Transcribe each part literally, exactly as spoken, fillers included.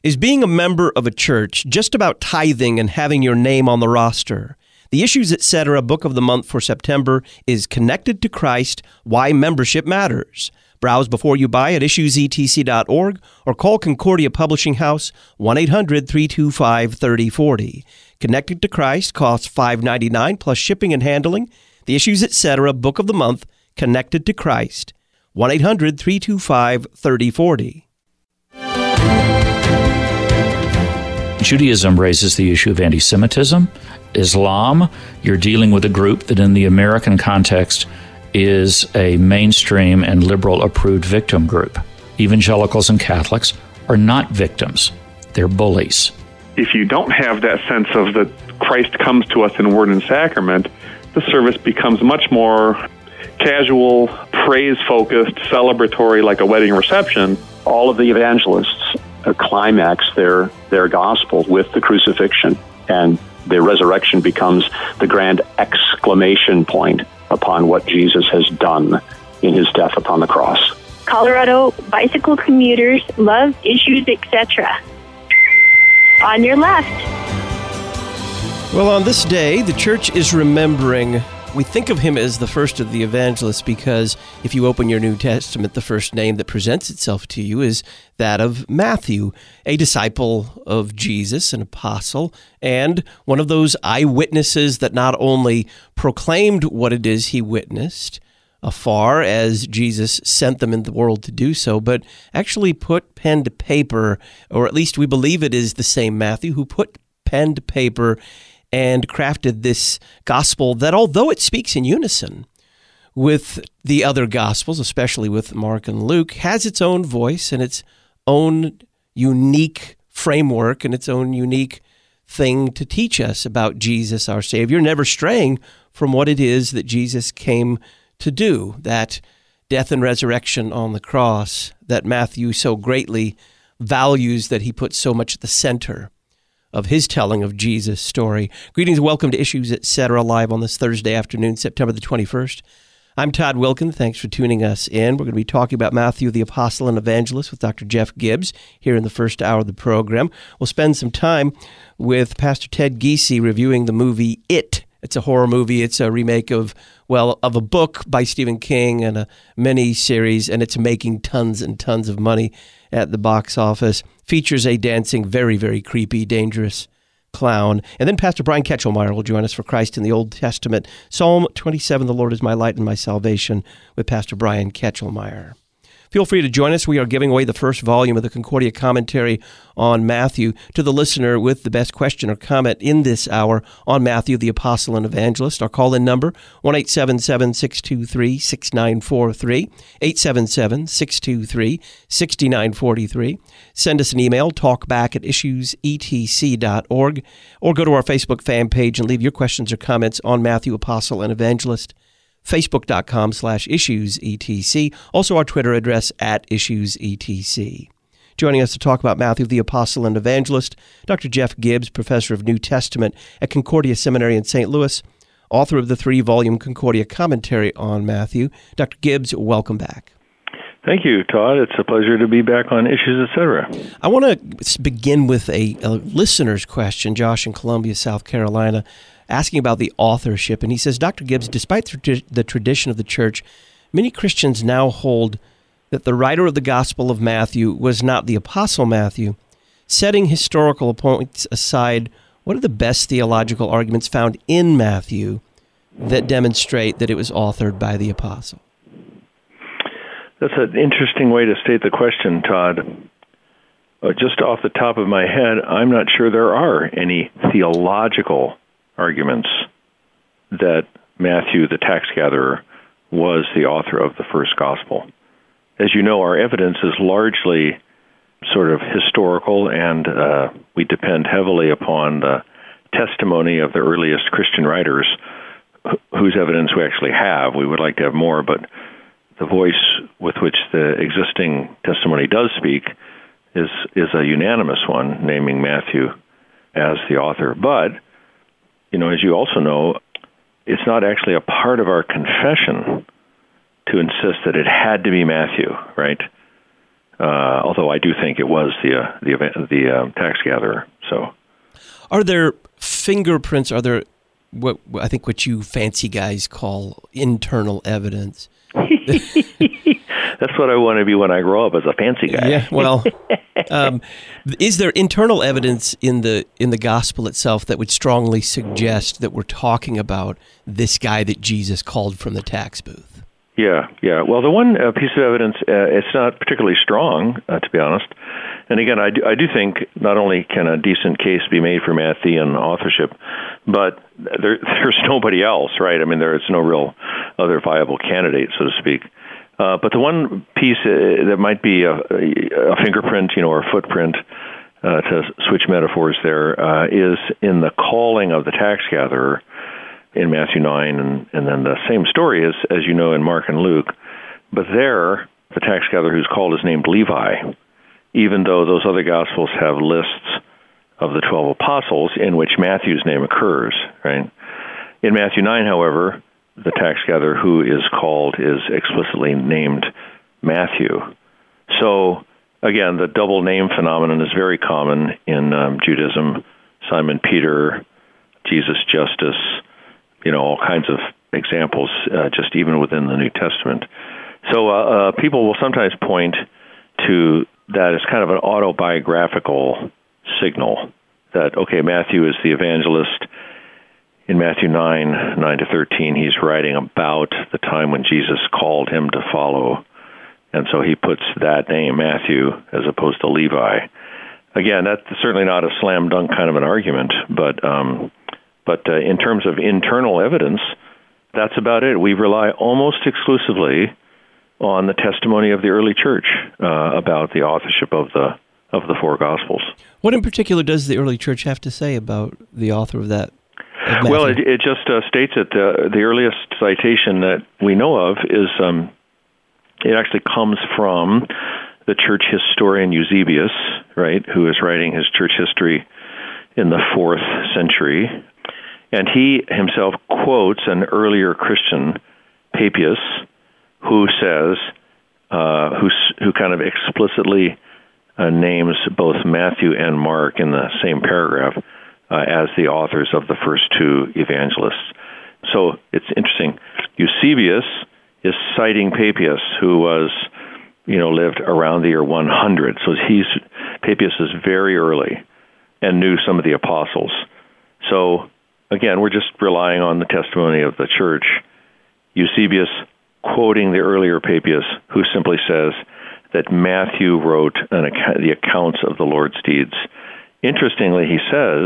Is being a member of a church just about tithing and having your name on the roster? The Issues Etc. Book of the Month for September is Connected to Christ, Why Membership Matters. Browse before you buy at issues e t c dot org or call Concordia Publishing House one eight hundred three two five three oh four oh. Connected to Christ costs five dollars and ninety-nine cents plus shipping and handling. The Issues Etc. Book of the Month, Connected to Christ, one eight hundred three two five three oh four oh. Judaism raises the issue of anti-Semitism. Islam, you're dealing with a group that in the American context is a mainstream and liberal-approved victim group. Evangelicals and Catholics are not victims. They're bullies. If you don't have that sense of that Christ comes to us in word and sacrament, the service becomes much more casual, praise-focused, celebratory, like a wedding reception. All of the evangelists uh, climax their, their gospel with the crucifixion, and the resurrection becomes the grand exclamation point upon what Jesus has done in his death upon the cross. Colorado bicycle commuters love Issues Etc. On your left. Well, on this day, the church is remembering. We think of him as the first of the evangelists because if you open your New Testament, the first name that presents itself to you is that of Matthew, a disciple of Jesus, an apostle, and one of those eyewitnesses that not only proclaimed what it is he witnessed afar as Jesus sent them in the world to do so, but actually put pen to paper, or at least we believe it is the same Matthew who put pen to paper and crafted this gospel that, although it speaks in unison with the other gospels, especially with Mark and Luke, has its own voice and its own unique framework and its own unique thing to teach us about Jesus, our Savior, never straying from what it is that Jesus came to do, that death and resurrection on the cross that Matthew so greatly values, that he puts so much at the center of his telling of Jesus' story. Greetings and welcome to Issues Etc. live on this Thursday afternoon, September the twenty-first. I'm Todd Wilkin. Thanks for tuning us in. We're going to be talking about Matthew the Apostle and Evangelist with Doctor Jeff Gibbs here in the first hour of the program. We'll spend some time with Pastor Ted Giese reviewing the movie It. It's a horror movie. It's a remake of, well, of a book by Stephen King and a mini-series, and it's making tons and tons of money at the box office. Features a dancing, very, very creepy, dangerous clown. And then Pastor Brian Ketchelmeyer will join us for Christ in the Old Testament. Psalm twenty-seven, The Lord is my light and my salvation, with Pastor Brian Ketchelmeyer. Feel free to join us. We are giving away the first volume of the Concordia Commentary on Matthew to the listener with the best question or comment in this hour on Matthew, the Apostle and Evangelist. Our call-in number, one eight seven seven, six two three, six nine four three, eight seven seven, six two three, six nine four three. Send us an email, talkback at issues e t c dot org, or go to our Facebook fan page and leave your questions or comments on Matthew, Apostle and Evangelist. Facebook.com slash issues etc. Also our Twitter address at issues etc. Joining us to talk about Matthew the Apostle and Evangelist, Doctor Jeff Gibbs, professor of New Testament at Concordia Seminary in Saint Louis, author of the three-volume Concordia Commentary on Matthew. Doctor Gibbs, welcome back. Thank you, Todd. It's a pleasure to be back on Issues Etc. I want to begin with a, a listener's question, Josh in Columbia, South Carolina, asking about the authorship. And he says, Doctor Gibbs, despite the tradition of the church, many Christians now hold that the writer of the Gospel of Matthew was not the Apostle Matthew. Setting historical points aside, what are the best theological arguments found in Matthew that demonstrate that it was authored by the Apostle? That's an interesting way to state the question, Todd. Uh, just off the top of my head, I'm not sure there are any theological arguments that Matthew, the tax gatherer, was the author of the first gospel. As you know, our evidence is largely sort of historical, and uh, we depend heavily upon the testimony of the earliest Christian writers, wh- whose evidence we actually have. We would like to have more, but the voice with which the existing testimony does speak is is a unanimous one, naming Matthew as the author. But you know, as you also know, it's not actually a part of our confession to insist that it had to be Matthew, right? Uh, although I do think it was the uh, the event, the uh, tax gatherer. So, are there fingerprints? Are there what I think what you fancy guys call internal evidence? That's what I want to be when I grow up, as a fancy guy. Yeah. Well, um, is there internal evidence in the in the gospel itself that would strongly suggest that we're talking about this guy that Jesus called from the tax booth? Yeah, yeah. Well, the one uh, piece of evidence, uh, it's not particularly strong, uh, to be honest. And again, I do, I do think not only can a decent case be made for Matthean authorship, but there, there's nobody else, right? I mean, there is no real other viable candidate, so to speak. Uh, but the one piece uh, that might be a, a fingerprint, you know, or a footprint, uh, to switch metaphors there, uh, is in the calling of the tax gatherer in Matthew nine, and, and then the same story is, as you know, in Mark and Luke. But there, the tax gatherer who's called is named Levi, even though those other Gospels have lists of the twelve apostles in which Matthew's name occurs, right? In Matthew nine, however, the tax gatherer who is called is explicitly named Matthew. So, again, the double name phenomenon is very common in um, Judaism. Simon Peter, Jesus Justus, you know, all kinds of examples, uh, just even within the New Testament. So uh, uh, people will sometimes point to that as kind of an autobiographical signal that, okay, Matthew is the evangelist. In Matthew nine, nine to thirteen, he's writing about the time when Jesus called him to follow. And so he puts that name, Matthew, as opposed to Levi. Again, that's certainly not a slam dunk kind of an argument, but um, but uh, in terms of internal evidence, that's about it. We rely almost exclusively on the testimony of the early church uh, about the authorship of the of the four Gospels. What in particular does the early church have to say about the author of that? Of well, it, it just uh, states that uh, the earliest citation that we know of is um, it actually comes from the church historian Eusebius, right, who is writing his church history in the fourth century. And he himself quotes an earlier Christian, Papias, who says, uh, who who kind of explicitly uh, names both Matthew and Mark in the same paragraph uh, as the authors of the first two evangelists. So it's interesting. Eusebius is citing Papias, who was, you know, lived around the year one hundred. So he's Papias is very early and knew some of the apostles. So again, we're just relying on the testimony of the church. Eusebius quoting the earlier Papias, who simply says that Matthew wrote an account, the accounts of the Lord's deeds. Interestingly, he says,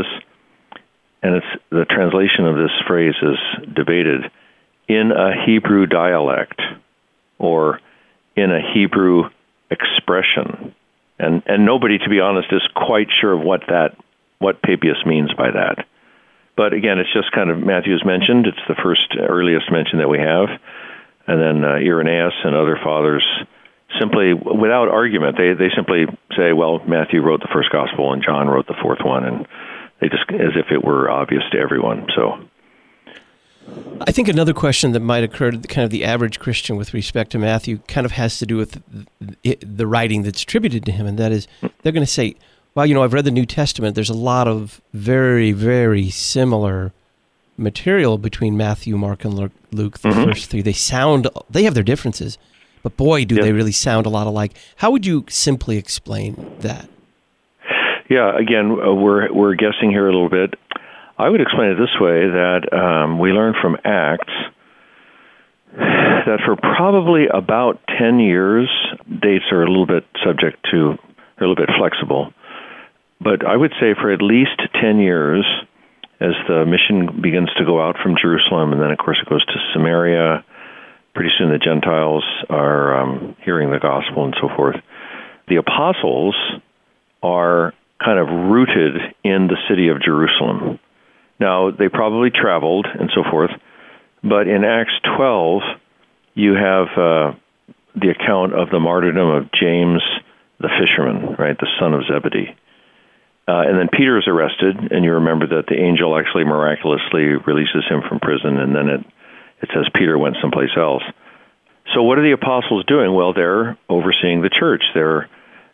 and it's the translation of this phrase is debated, in a Hebrew dialect or in a Hebrew expression. And and nobody, to be honest, is quite sure of what that what Papias means by that. But again, it's just kind of Matthew's mentioned. It's the first earliest mention that we have. And then uh, Irenaeus and other fathers simply, without argument, they, they simply say, well, Matthew wrote the first gospel and John wrote the fourth one, and they just, as if it were obvious to everyone. So, I think another question that might occur to the, kind of the average Christian with respect to Matthew kind of has to do with the, the writing that's attributed to him, and that is, they're going to say, well, you know, I've read the New Testament. There's a lot of very, very similar material between Matthew, Mark, and Luke, the mm-hmm. first three. They sound, they have their differences, but boy, do yep. they really sound a lot alike. How would you simply explain that? Yeah, again, uh, we're we're guessing here a little bit. I would explain it this way, that um, we learn from Acts that for probably about ten years, dates are a little bit subject to, they're a little bit flexible, but I would say for at least ten years, as the mission begins to go out from Jerusalem, and then, of course, it goes to Samaria. Pretty soon the Gentiles are um, hearing the gospel and so forth. The apostles are kind of rooted in the city of Jerusalem. Now, they probably traveled and so forth, but in Acts twelve, you have uh, the account of the martyrdom of James the fisherman, right, the son of Zebedee. Uh, and then Peter is arrested, and you remember that the angel actually miraculously releases him from prison, and then it, it says Peter went someplace else. So what are the apostles doing? Well, they're overseeing the church. They're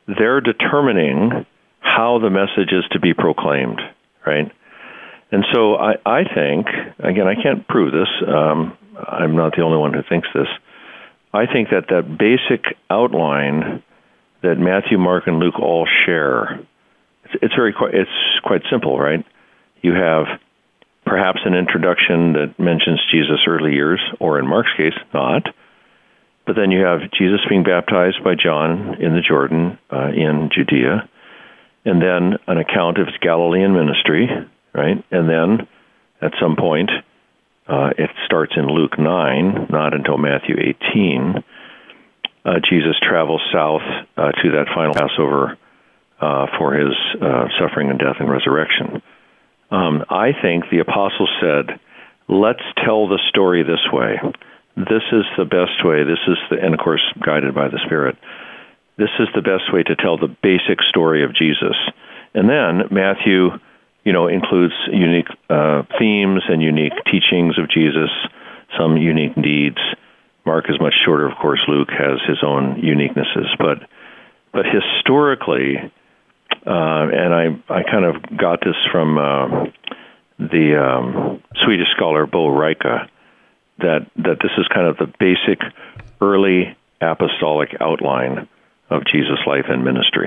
they're determining how the message is to be proclaimed, right? And so I, I think, again, I can't prove this. Um, I'm not the only one who thinks this. I think that that basic outline that Matthew, Mark, and Luke all share, it's, it's very it's quite simple, right? You have perhaps an introduction that mentions Jesus' early years, or in Mark's case, not. But then you have Jesus being baptized by John in the Jordan uh, in Judea, and then an account of his Galilean ministry, right? And then at some point, uh, it starts in Luke nine, not until Matthew eighteen. Uh, Jesus travels south uh, to that final Passover uh, for his uh, suffering and death and resurrection. Um, I think the apostles said, let's tell the story this way. This is the best way. This is the, and of course, guided by the Spirit. This is the best way to tell the basic story of Jesus. And then Matthew, you know, includes unique uh, themes and unique teachings of Jesus, some unique deeds. Mark is much shorter, of course. Luke has his own uniquenesses, but but historically, uh, and I I kind of got this from uh, the um, Swedish scholar Bo Reika, that that this is kind of the basic early apostolic outline of Jesus' life and ministry.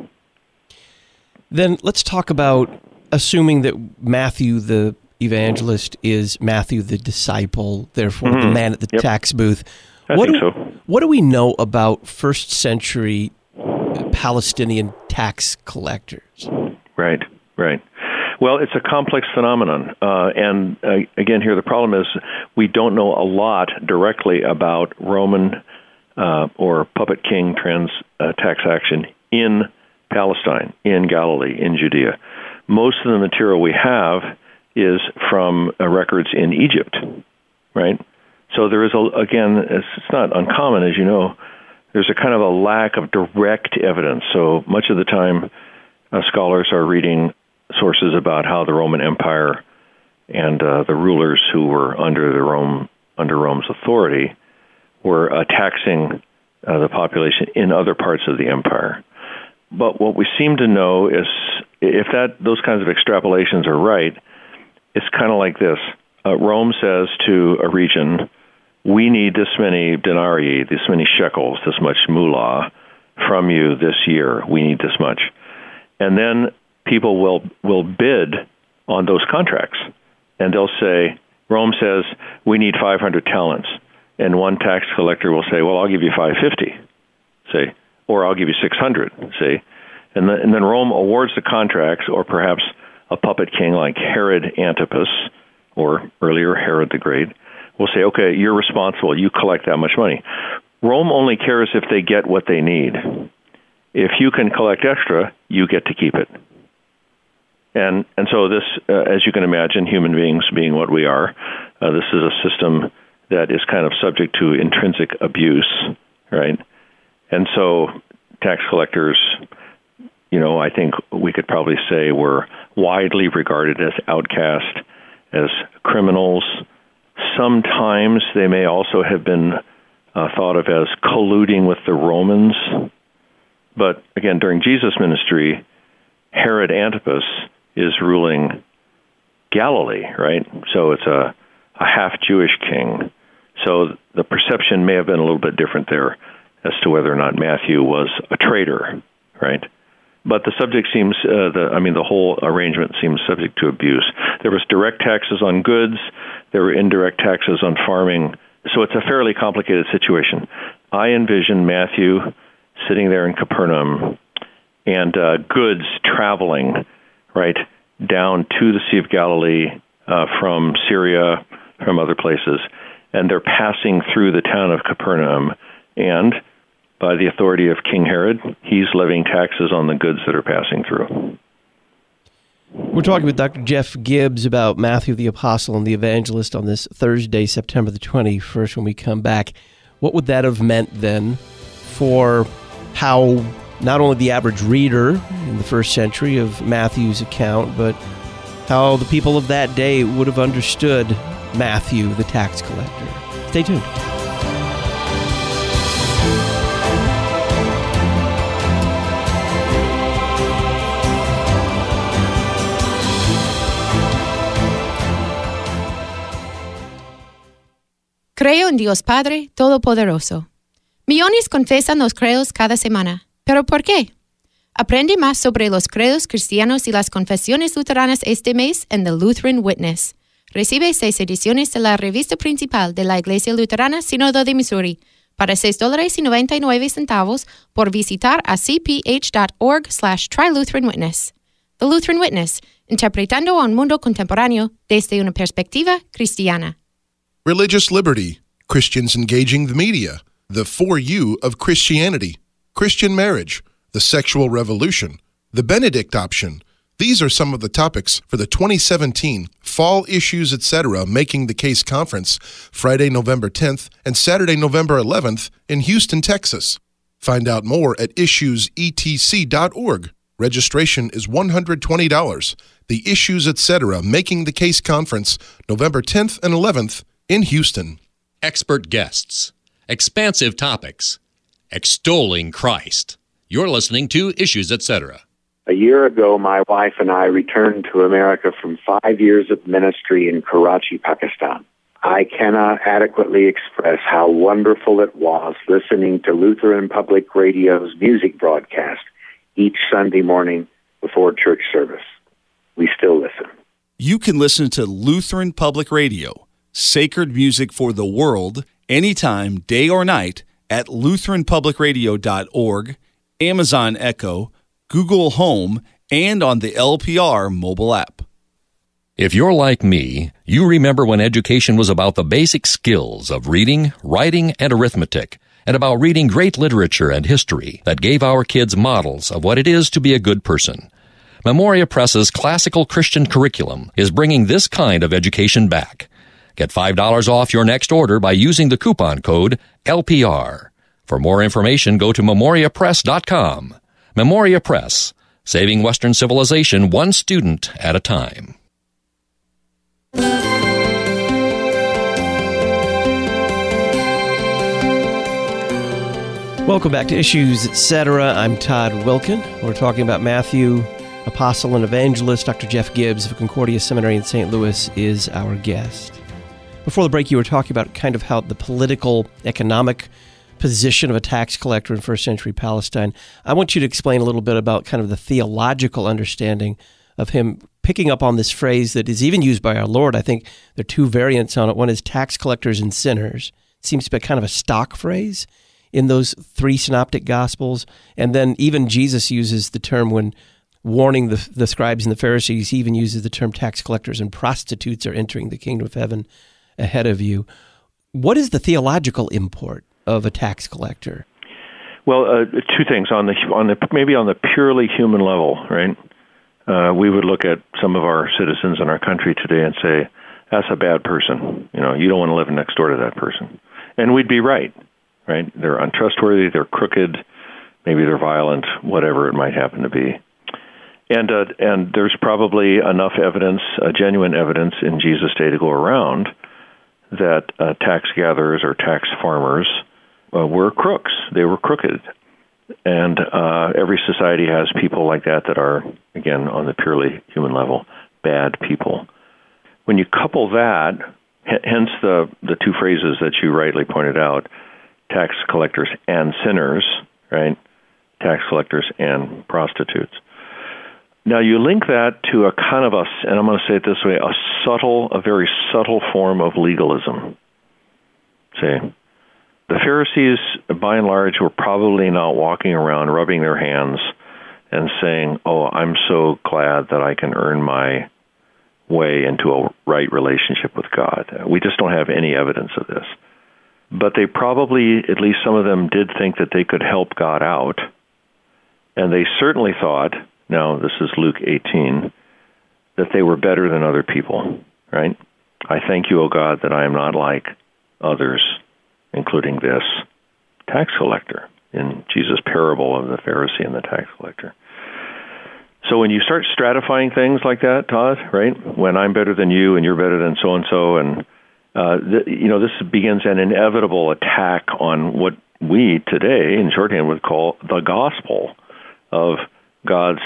Then let's talk about assuming that Matthew the evangelist is Matthew the disciple, therefore mm-hmm. the man at the yep. tax booth. I what think do, so. What do we know about first century Palestinian tax collectors? Right, right. Well, it's a complex phenomenon. Uh, and uh, again, here the problem is we don't know a lot directly about Roman uh, or puppet king trans uh, tax action in Palestine, in Galilee, in Judea. Most of the material we have is from uh, records in Egypt, right? So there is, a, again, it's, it's not uncommon, as you know, there's a kind of a lack of direct evidence. So much of the time, uh, scholars are reading sources about how the Roman Empire and uh, the rulers who were under the Rome under Rome's authority were uh, taxing uh, the population in other parts of the empire. But what we seem to know is, if that those kinds of extrapolations are right, it's kind of like this. Uh, Rome says to a region, we need this many denarii, this many shekels, this much moolah from you this year. We need this much. And then people will, will bid on those contracts. And they'll say, Rome says, we need five hundred talents. And one tax collector will say, well, I'll give you five hundred fifty, say, or I'll give you six hundred, say. And, the, and then Rome awards the contracts, or perhaps a puppet king like Herod Antipas, or earlier Herod the Great, will say, okay, you're responsible. You collect that much money. Rome only cares if they get what they need. If you can collect extra, you get to keep it. And and so this, uh, as you can imagine, human beings being what we are, uh, this is a system that is kind of subject to intrinsic abuse, right? And so tax collectors, you know, I think we could probably say were widely regarded as outcast, as criminals. Sometimes they may also have been uh, thought of as colluding with the Romans. But again, during Jesus' ministry, Herod Antipas is ruling Galilee, right? So it's a, a half-Jewish king. So the perception may have been a little bit different there as to whether or not Matthew was a traitor, right? But the subject seems, uh, the I mean, the whole arrangement seems subject to abuse. There was direct taxes on goods. There were indirect taxes on farming. So it's a fairly complicated situation. I envision Matthew sitting there in Capernaum and uh, goods traveling, right, down to the Sea of Galilee uh, from Syria, from other places, and they're passing through the town of Capernaum, and by the authority of King Herod, he's levying taxes on the goods that are passing through. We're talking with Doctor Jeff Gibbs about Matthew the Apostle and the Evangelist on this Thursday, September the twenty-first, when we come back. What would that have meant then for how not only the average reader in the first century of Matthew's account, but how the people of that day would have understood Matthew the tax collector? Stay tuned. Creo en Dios Padre Todopoderoso. Millones confesan los credos cada semana. ¿Pero por qué? Aprende más sobre los credos cristianos y las confesiones luteranas este mes en The Lutheran Witness. Recibe seis ediciones de la revista principal de la Iglesia Luterana Sínodo de Missouri para seis dólares y noventa y nueve centavos por visitar a cph.org slash trylutheranwitness. The Lutheran Witness, interpretando a un mundo contemporáneo desde una perspectiva cristiana. Religious liberty, Christians engaging the media, the For You of Christianity, Christian marriage, the sexual revolution, the Benedict option. These are some of the topics for the twenty seventeen Fall Issues, et cetera. Making the Case Conference, Friday, November tenth and Saturday, November eleventh in Houston, Texas. Find out more at issues e t c dot org. Registration is one hundred twenty dollars. The Issues, et cetera. Making the Case Conference, November tenth and eleventh in Houston. Expert guests, expansive topics, extolling Christ. You're listening to Issues, et cetera. A year ago, my wife and I returned to America from five years of ministry in Karachi, Pakistan. I cannot adequately express how wonderful it was listening to Lutheran Public Radio's music broadcast each Sunday morning before church service. We still listen. You can listen to Lutheran Public Radio, sacred music for the world, anytime, day or night, at lutheran public radio dot org, Amazon Echo, Google Home, and on the L P R mobile app. If you're like me, you remember when education was about the basic skills of reading, writing, and arithmetic, and about reading great literature and history that gave our kids models of what it is to be a good person. Memoria Press's classical Christian curriculum is bringing this kind of education back. Get five dollars off your next order by using the coupon code L P R. For more information, go to memoria press dot com. Memoria Press, saving Western civilization one student at a time. Welcome back to Issues, et cetera. I'm Todd Wilkin. We're talking about Matthew, apostle and evangelist. Doctor Jeff Gibbs of Concordia Seminary in Saint Louis is our guest. Before the break, you were talking about kind of how the political, economic position of a tax collector in first century Palestine. I want you to explain a little bit about kind of the theological understanding of him picking up on this phrase that is even used by our Lord. I think there are two variants on it. One is tax collectors and sinners. It seems to be kind of a stock phrase in those three synoptic gospels. And then even Jesus uses the term when warning the, the scribes and the Pharisees, he even uses the term tax collectors and prostitutes are entering the kingdom of heaven ahead of you. What is the theological import of a tax collector? Well, uh, two things on the on the maybe on the purely human level, right? Uh, we would look at some of our citizens in our country today and say, "That's a bad person. You know, you don't want to live next door to that person," and we'd be right, right? They're untrustworthy, they're crooked, maybe they're violent, whatever it might happen to be. And uh, and there's probably enough evidence, uh, genuine evidence, in Jesus' day to go around that uh, tax gatherers or tax farmers Uh, were crooks. They were crooked. And uh, every society has people like that that are, again, on the purely human level, bad people. When you couple that, h- hence the, the two phrases that you rightly pointed out, tax collectors and sinners, right? Tax collectors and prostitutes. Now you link that to a kind of a, and I'm going to say it this way, a subtle, a very subtle form of legalism. See? The Pharisees, by and large, were probably not walking around rubbing their hands and saying, "Oh, I'm so glad that I can earn my way into a right relationship with God." We just don't have any evidence of this. But they probably, at least some of them, did think that they could help God out. And they certainly thought, now this is Luke eighteen, that they were better than other people, right? I thank you, O God, that I am not like others, including this tax collector in Jesus' parable of the Pharisee and the tax collector. So when you start stratifying things like that, Todd, right, when I'm better than you and you're better than so-and-so, and, uh, th- you know, this begins an inevitable attack on what we today, in shorthand, would call the gospel of God's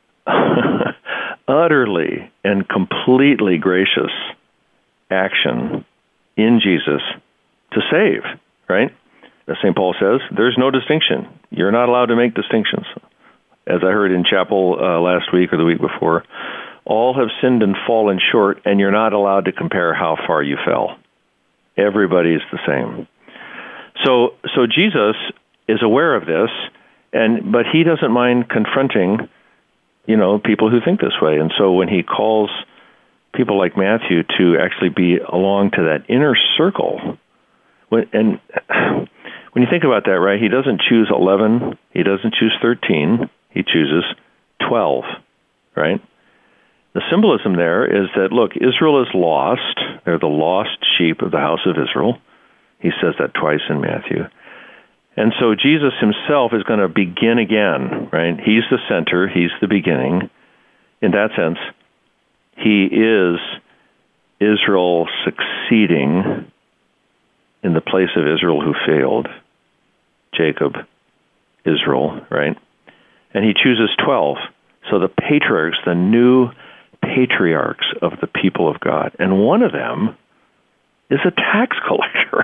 utterly and completely gracious action in Jesus to save, right? As Saint Paul says, there's no distinction. You're not allowed to make distinctions. As I heard in chapel uh, last week or the week before, all have sinned and fallen short, and you're not allowed to compare how far you fell. Everybody's the same. So, so Jesus is aware of this, and but he doesn't mind confronting, you know, people who think this way. And so when he calls people like Matthew to actually be along to that inner circle, when, and when you think about that, right, he doesn't choose eleven, he doesn't choose thirteen, he chooses twelve, right? The symbolism there is that, look, Israel is lost. They're the lost sheep of the house of Israel. He says that twice in Matthew. And so Jesus himself is going to begin again, right? He's the center. He's the beginning. In that sense, he is Israel succeeding in the place of Israel who failed. Jacob, Israel, right? And he chooses twelve. So the patriarchs, the new patriarchs of the people of God. And one of them is a tax collector.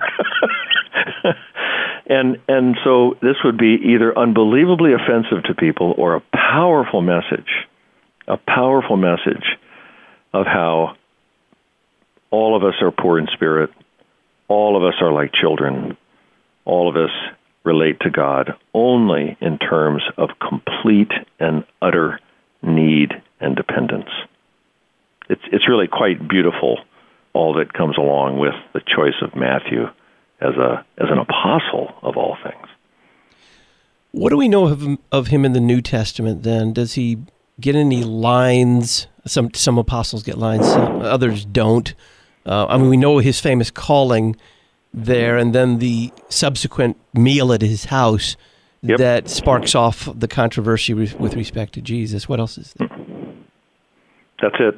and and so this would be either unbelievably offensive to people or a powerful message, a powerful message of how all of us are poor in spirit, all of us are like children, all of us relate to God only in terms of complete and utter need and dependence. It's it's really quite beautiful, all that comes along with the choice of Matthew as a as an apostle of all things. What do we know of him, of him in the New Testament then? Does he get any lines? Some some apostles get lines, some, others don't. Uh, I mean, we know his famous calling there, and then the subsequent meal at his house yep. that sparks off the controversy with, with respect to Jesus. What else is there? That's it.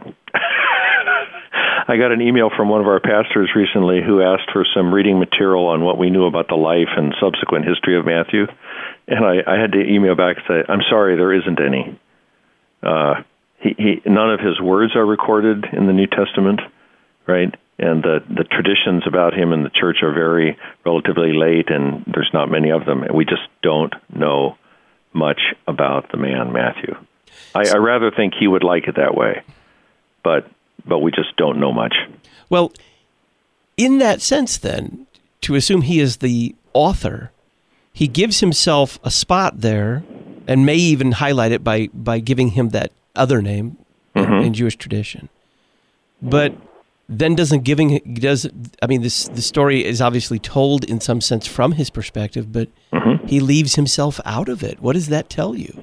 I got an email from one of our pastors recently who asked for some reading material on what we knew about the life and subsequent history of Matthew. And I, I had to email back and say, I'm sorry, there isn't any. Uh, he, he, none of his words are recorded in the New Testament, right? And the, the traditions about him in the church are very relatively late, and there's not many of them. And we just don't know much about the man Matthew. I, I rather think he would like it that way, but but we just don't know much. Well, in that sense, then, to assume he is the author, he gives himself a spot there, and may even highlight it by, by giving him that other name mm-hmm. in, in Jewish tradition. But then doesn't giving does I mean this the story is obviously told in some sense from his perspective, but mm-hmm. he leaves himself out of it. What does that tell you?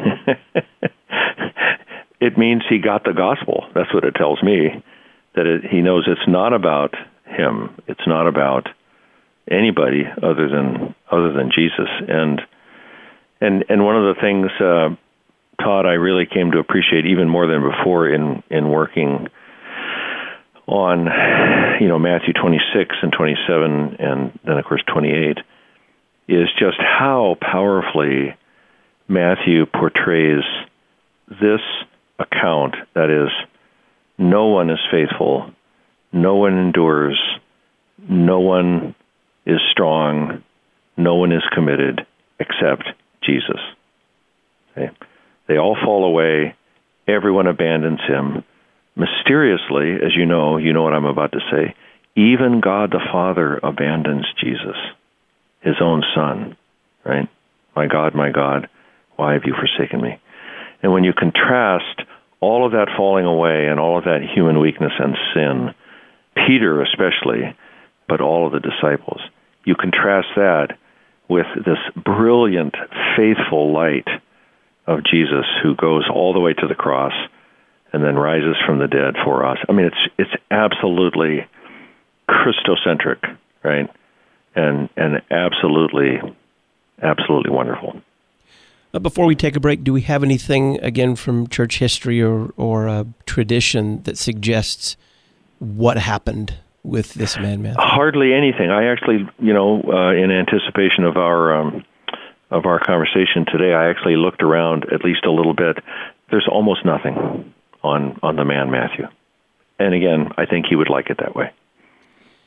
It means he got the gospel. That's what it tells me, that it, he knows it's not about him. It's not about anybody other than other than Jesus. And and and one of the things, uh, Todd, I really came to appreciate even more than before in in working on, you know, Matthew twenty-six and twenty-seven, and then of course twenty-eight, is just how powerfully Matthew portrays this account, that is, no one is faithful, no one endures, no one is strong, no one is committed except Jesus. Okay? They all fall away, everyone abandons him. Mysteriously, as you know, you know what I'm about to say, even God the Father abandons Jesus, his own son, right? My God, my God, why have you forsaken me? And when you contrast all of that falling away and all of that human weakness and sin, Peter especially, but all of the disciples, you contrast that with this brilliant, faithful light of Jesus who goes all the way to the cross and then rises from the dead for us. I mean, it's it's absolutely Christocentric, right? And and absolutely, absolutely wonderful. Before we take a break, do we have anything, again, from church history or, or uh, tradition that suggests what happened with this man, Matthew? Hardly anything. I actually, you know, uh, in anticipation of our um, of our conversation today, I actually looked around at least a little bit. There's almost nothing on, on the man Matthew. And again, I think he would like it that way.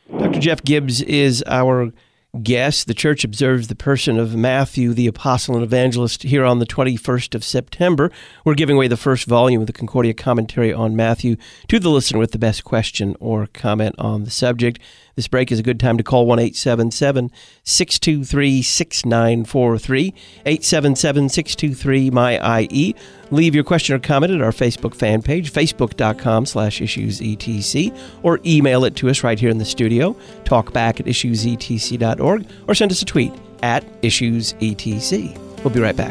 Doctor Jeff Gibbs is our guest. The church observes the person of Matthew, the apostle and evangelist, here on the twenty-first of September. We're giving away the first volume of the Concordia Commentary on Matthew to the listener with the best question or comment on the subject. This break is a good time to call one eight seven seven, six two three, six nine four three, eight seven seven, six two three, M Y I E. Leave your question or comment at our Facebook fan page, facebook.com slash issuesetc, or email it to us right here in the studio, talkback at issuesetc dot org, or send us a tweet at issuesetc. We'll be right back.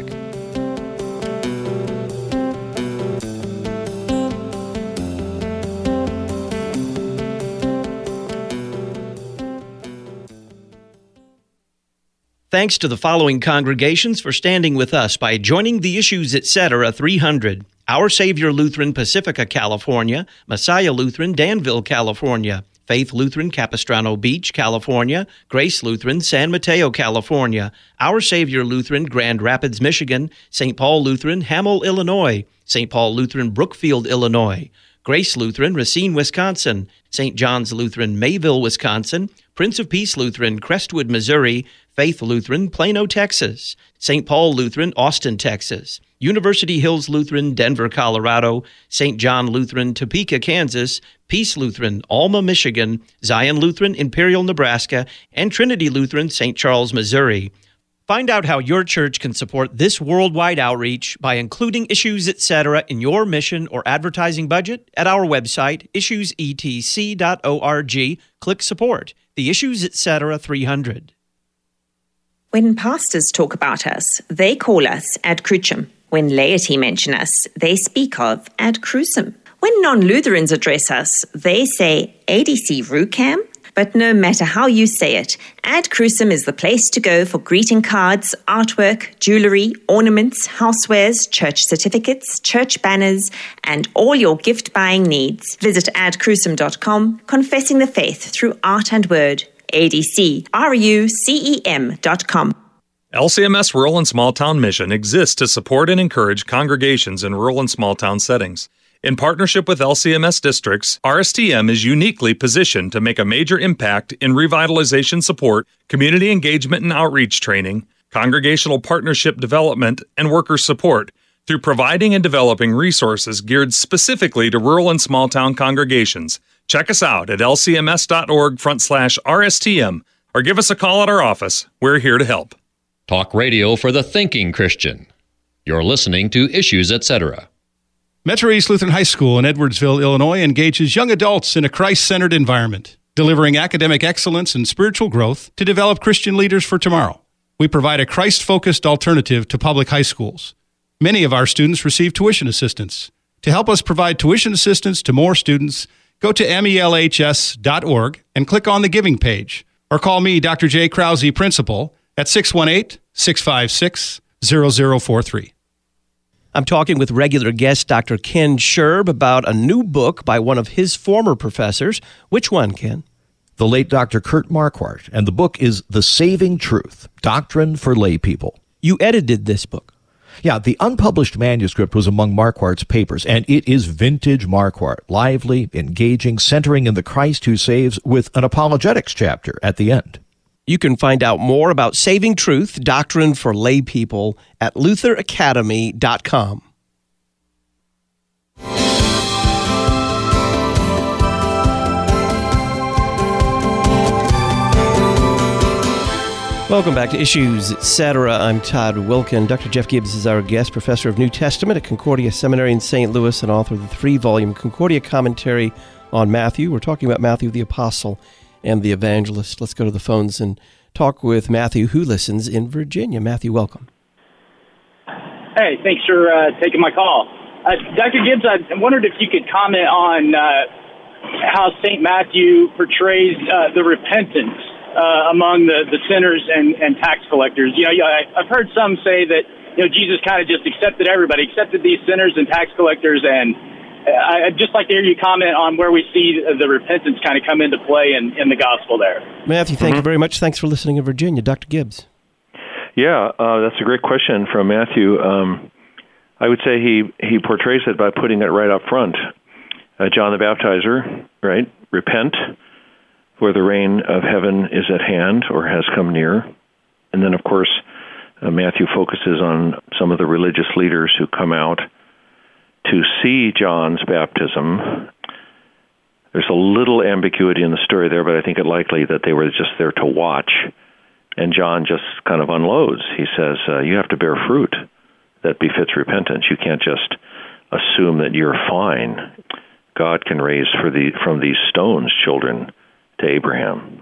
Thanks to the following congregations for standing with us by joining the Issues Etc. three hundred. Our Savior Lutheran, Pacifica, California; Messiah Lutheran, Danville, California; Faith Lutheran, Capistrano Beach, California; Grace Lutheran, San Mateo, California; Our Savior Lutheran, Grand Rapids, Michigan; Saint Paul Lutheran, Hamel, Illinois; Saint Paul Lutheran, Brookfield, Illinois; Grace Lutheran, Racine, Wisconsin; Saint John's Lutheran, Mayville, Wisconsin; Prince of Peace Lutheran, Crestwood, Missouri; Faith Lutheran, Plano, Texas; Saint Paul Lutheran, Austin, Texas; University Hills Lutheran, Denver, Colorado; Saint John Lutheran, Topeka, Kansas; Peace Lutheran, Alma, Michigan; Zion Lutheran, Imperial, Nebraska; and Trinity Lutheran, Saint Charles, Missouri. Find out how your church can support this worldwide outreach by including Issues Etc. in your mission or advertising budget at our website, issues e t c dot org. Click Support, the Issues Etc. three hundred. When pastors talk about us, they call us ad crucem. When laity mention us, they speak of ad crucem. When non-Lutherans address us, they say A D C Rucam. But no matter how you say it, Ad Crucem is the place to go for greeting cards, artwork, jewelry, ornaments, housewares, church certificates, church banners, and all your gift-buying needs. Visit ad crucem dot com, confessing the faith through art and word. A D C R U C E M dot com. L C M S Rural and Small Town Mission exists to support and encourage congregations in rural and small town settings. In partnership with L C M S districts, R S T M is uniquely positioned to make a major impact in revitalization support, community engagement and outreach training, congregational partnership development, and worker support through providing and developing resources geared specifically to rural and small town congregations. Check us out at lcms.org front slash RSTM or give us a call at our office. We're here to help. Talk radio for the thinking Christian. You're listening to Issues Etc. Metro East Lutheran High School in Edwardsville, Illinois engages young adults in a Christ-centered environment, delivering academic excellence and spiritual growth to develop Christian leaders for tomorrow. We provide a Christ-focused alternative to public high schools. Many of our students receive tuition assistance. To help us provide tuition assistance to more students, go to M E L H S dot org and click on the Giving page, or call me, Doctor J. Krause, Principal, at six one eight, six five six, zero zero four three. I'm talking with regular guest Doctor Ken Scherb about a new book by one of his former professors. Which one, Ken? The late Doctor Kurt Marquardt, and the book is The Saving Truth, Doctrine for Lay People. You edited this book. Yeah, the unpublished manuscript was among Marquardt's papers, and it is vintage Marquardt, lively, engaging, centering in the Christ who saves, with an apologetics chapter at the end. You can find out more about Saving Truth, Doctrine for Lay People at luther academy dot com. Welcome back to Issues Etc. I'm Todd Wilkin. Doctor Jeff Gibbs is our guest, professor of New Testament at Concordia Seminary in Saint Louis and author of the three-volume Concordia Commentary on Matthew. We're talking about Matthew the Apostle and the Evangelist. Let's go to the phones and talk with Matthew, who listens in Virginia. Matthew, welcome. Hey, thanks for uh, taking my call. Uh, Doctor Gibbs, I wondered if you could comment on uh, how Saint Matthew portrays uh, the repentance uh, among the, the sinners and, and tax collectors. You know, I, I've heard some say that, you know, Jesus kind of just accepted everybody, accepted these sinners and tax collectors, and I'd just like to hear you comment on where we see the repentance kind of come into play in, in the gospel there. Matthew, thank mm-hmm. you very much. Thanks for listening in Virginia. Doctor Gibbs. Yeah, uh, that's a great question from Matthew. Um, I would say he, he portrays it by putting it right up front. Uh, John the Baptizer, right? Repent. for the reign of heaven is at hand or has come near. And then, of course, uh, Matthew focuses on some of the religious leaders who come out to see John's baptism. There's a little ambiguity in the story there, but I think it likely that they were just there to watch. And John just kind of unloads. He says, uh, you have to bear fruit that befits repentance. You can't just assume that you're fine. God can raise for the from these stones children to Abraham.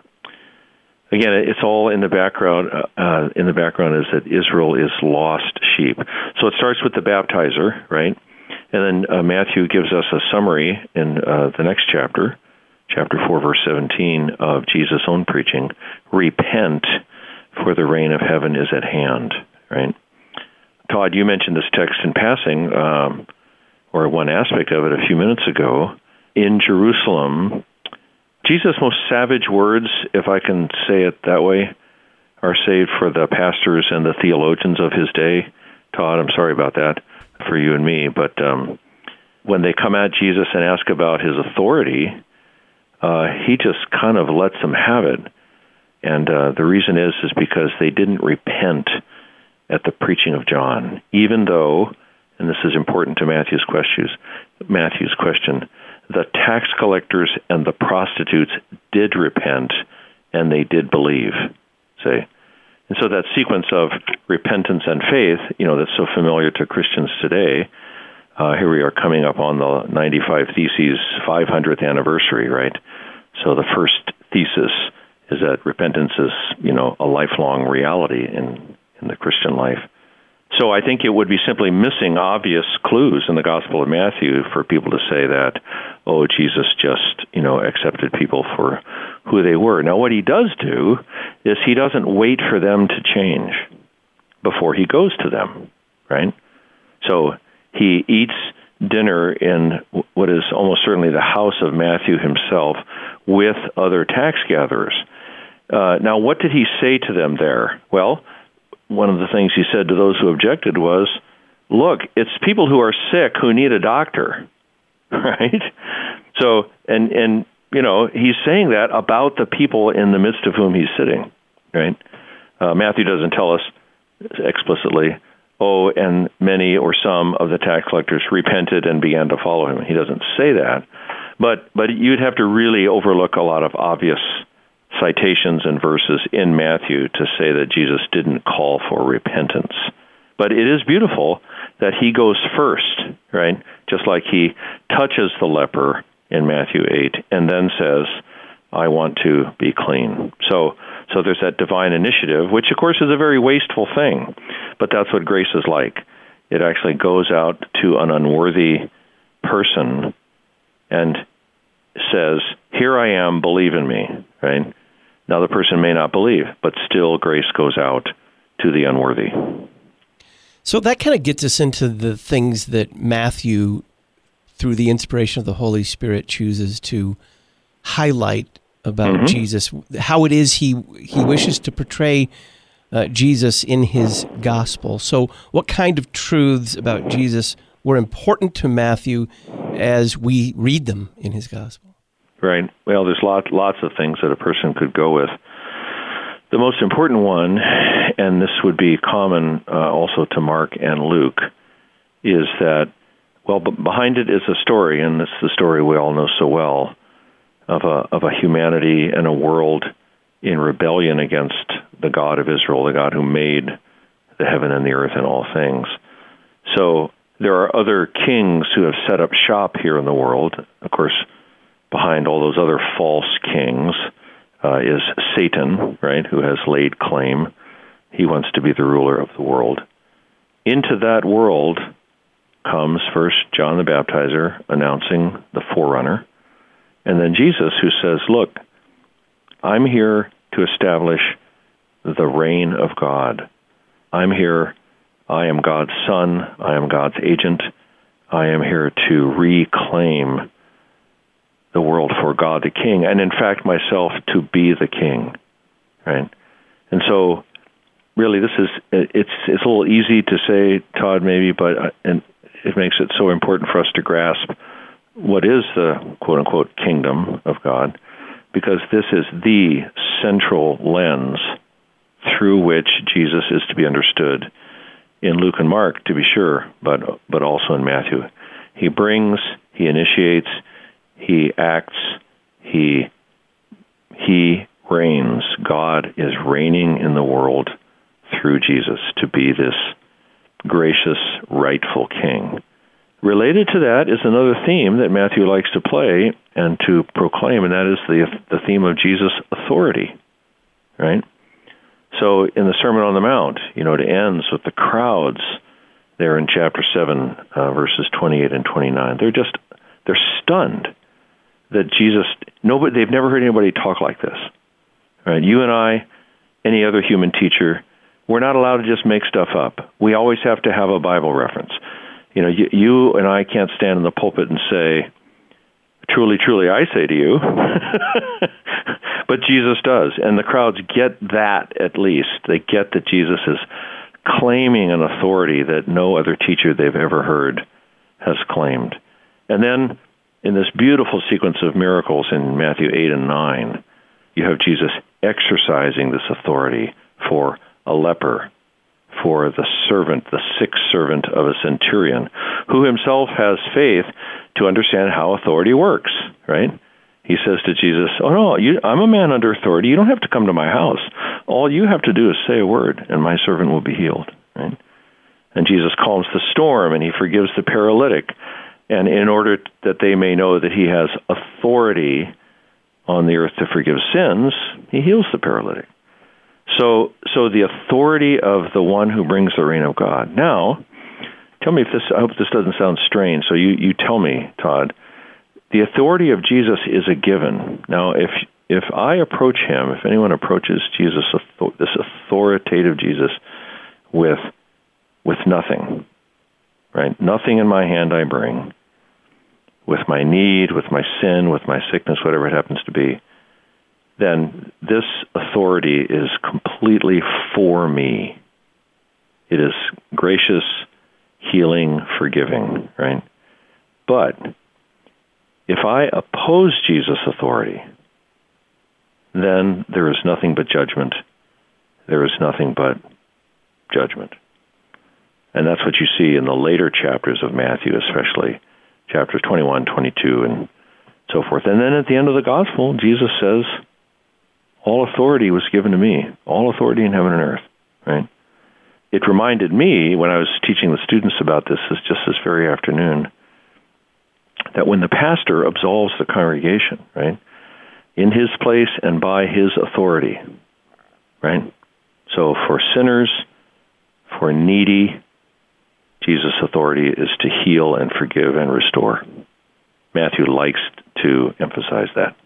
Again, it's all in the background. Uh, in the background is that Israel is lost sheep. So it starts with the baptizer, right? And then uh, Matthew gives us a summary in uh, the next chapter, chapter four, verse seventeen, of Jesus' own preaching. Repent, for the reign of heaven is at hand, right? Todd, you mentioned this text in passing, um, or one aspect of it a few minutes ago. In Jerusalem, Jesus' most savage words, if I can say it that way, are saved for the pastors and the theologians of his day. Todd, I'm sorry about that for you and me, but um, when they come at Jesus and ask about his authority, uh, he just kind of lets them have it. And uh, the reason is, is because they didn't repent at the preaching of John, even though, and this is important to Matthew's questions, Matthew's question, the tax collectors and the prostitutes did repent, and they did believe, say. And so that sequence of repentance and faith, you know, that's so familiar to Christians today, uh, here we are coming up on the ninety-five Theses five hundredth anniversary, right? So the first thesis is that repentance is, you know, a lifelong reality in, in the Christian life. So I think it would be simply missing obvious clues in the Gospel of Matthew for people to say that, oh, Jesus just, you know, accepted people for who they were. Now, what he does do is he doesn't wait for them to change before he goes to them, right? So he eats dinner in what is almost certainly the house of Matthew himself with other tax gatherers. Uh, now, what did he say to them there? Well, one of the things he said to those who objected was, look, it's people who are sick who need a doctor, right? So, and, and you know, he's saying that about the people in the midst of whom he's sitting, right? Uh, Matthew doesn't tell us explicitly, oh, and many or some of the tax collectors repented and began to follow him. He doesn't say that. But, but you'd have to really overlook a lot of obvious citations and verses in Matthew to say that Jesus didn't call for repentance. But it is beautiful that he goes first, right? Just like he touches the leper in Matthew eight and then says, I want to be clean. So so there's that divine initiative, which of course is a very wasteful thing, but that's what grace is like. It actually goes out to an unworthy person and says, here I am, believe in me, right? Now, the person may not believe, but still grace goes out to the unworthy. So that kind of gets us into the things that Matthew, through the inspiration of the Holy Spirit, chooses to highlight about mm-hmm. Jesus, how it is he he wishes to portray uh, Jesus in his gospel. So what kind of truths about Jesus were important to Matthew as we read them in his gospel? Right. Well, there's lots, lots of things that a person could go with. The most important one, and this would be common uh, also to Mark and Luke, is that, well, b- behind it is a story, and it's the story we all know so well, of a of a humanity and a world in rebellion against the God of Israel, the God who made the heaven and the earth and all things. So there are other kings who have set up shop here in the world. Of course, behind all those other false kings uh, is Satan, right, who has laid claim. He wants to be the ruler of the world. Into that world comes first John the Baptizer announcing the forerunner, and then Jesus, who says, look, I'm here to establish the reign of God. I'm here, I am God's son, I am God's agent, I am here to reclaim the world for God the King, and in fact myself to be the King, right? And so, really, this is it's it's a little easy to say, Todd, maybe, but and it makes it so important for us to grasp what is the quote unquote kingdom of God. because this is the central lens through which Jesus is to be understood in Luke and Mark, to be sure, but but also in Matthew. He brings, he initiates, he acts, he he reigns. God is reigning in the world through Jesus to be this gracious, rightful king. Related to that is another theme that Matthew likes to play and to proclaim, and that is the the theme of Jesus' authority, right? So in the Sermon on the Mount, you know, it ends with the crowds there in chapter seven, uh, verses twenty-eight and twenty-nine. They're just, they're stunned that Jesus, nobody, they've never heard anybody talk like this, right? You and I, any other human teacher, we're not allowed to just make stuff up. We always have to have a Bible reference. You know, you, you and I can't stand in the pulpit and say, truly, truly, I say to you. But Jesus does. And the crowds get that at least. They get that Jesus is claiming an authority that no other teacher they've ever heard has claimed. And then in this beautiful sequence of miracles in Matthew eight and nine, you have Jesus exercising this authority for a leper, for the servant, the sick servant of a centurion, who himself has faith to understand how authority works, right? He says to Jesus, oh, no, you, I'm a man under authority. You don't have to come to my house. All you have to do is say a word, and my servant will be healed, right? And Jesus calms the storm, and he forgives the paralytic. And in order that they may know that he has authority on the earth to forgive sins, he heals the paralytic. So, so the authority of the one who brings the reign of God. Now, tell me if this, I hope this doesn't sound strange, so you, you tell me, Todd. The authority of Jesus is a given. Now, if if I approach him, if anyone approaches Jesus, this authoritative Jesus, with with nothing, right? Nothing in my hand I bring, with my need, with my sin, with my sickness, whatever it happens to be, then this authority is completely for me. It is gracious, healing, forgiving, right? But if I oppose Jesus' authority, then there is nothing but judgment. There is nothing but judgment. And that's what you see in the later chapters of Matthew, especially chapters twenty-one, twenty-two, and so forth. And then at the end of the gospel, Jesus says, all authority was given to me, all authority in heaven and earth, right? It reminded me, when I was teaching the students about this, this just this very afternoon, that when the pastor absolves the congregation, right, in his place and by his authority, right? So for sinners, for needy, Jesus' authority is to heal and forgive and restore. Matthew likes to emphasize that.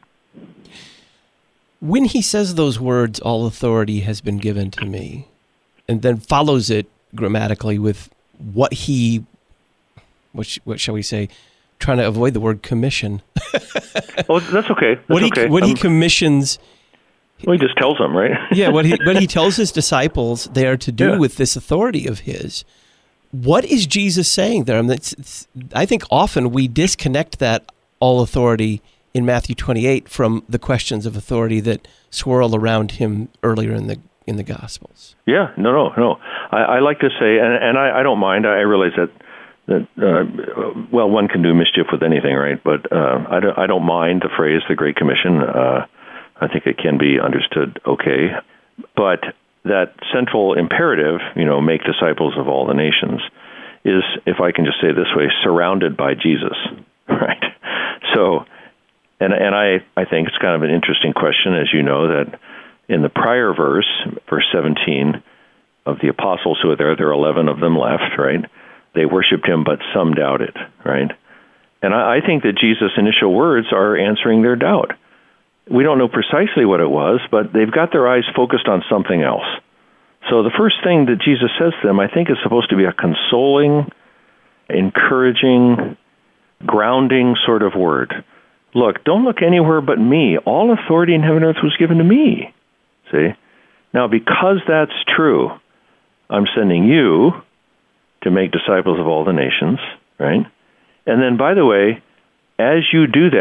When he says those words, all authority has been given to me, and then follows it grammatically with what he, what, sh- what shall we say, trying to avoid the word commission. Oh, that's okay. That's what he, okay. what he um, commissions. Well, he just tells them, right? yeah, what he what he tells his disciples they are to do yeah. with this authority of his. What is Jesus saying there? I mean, it's, it's, I think often we disconnect that all authority in Matthew twenty-eight from the questions of authority that swirl around him earlier in the in the Gospels. Yeah, no, no, no. I, I like to say, and, and I, I don't mind. I realize that that uh, well, one can do mischief with anything, right? But uh, I don't I don't mind the phrase "the Great Commission." Uh, I think it can be understood okay, but that central imperative, you know, make disciples of all the nations, is, if I can just say it this way, surrounded by Jesus, right? So, and and I, I think it's kind of an interesting question, as you know, that in the prior verse, verse seventeen, of the apostles who are there, there are eleven of them left, right? They worshipped him, but some doubted, right? And I, I think that Jesus' initial words are answering their doubt. We don't know precisely what it was, but they've got their eyes focused on something else. So the first thing that Jesus says to them, I think, is supposed to be a consoling, encouraging, grounding sort of word. Look, don't look anywhere but me. All authority in heaven and earth was given to me. See? Now, because that's true, I'm sending you to make disciples of all the nations, right? And then, by the way, as you do that,